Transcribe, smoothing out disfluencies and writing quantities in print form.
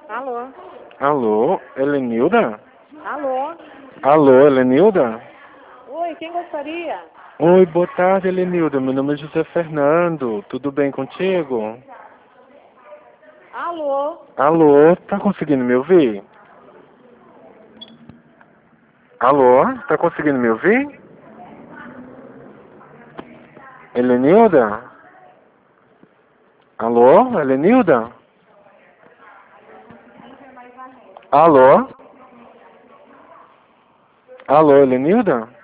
Alô? Alô, Helenilda? Alô? Alô, Helenilda? Oi, quem gostaria? Oi, boa tarde, Helenilda. Meu nome é José Fernando. Tudo bem contigo? Alô? Alô, tá conseguindo me ouvir? Alô, tá conseguindo me ouvir? Helenilda? Alô, Helenilda? Alô? Alô, Helenilda?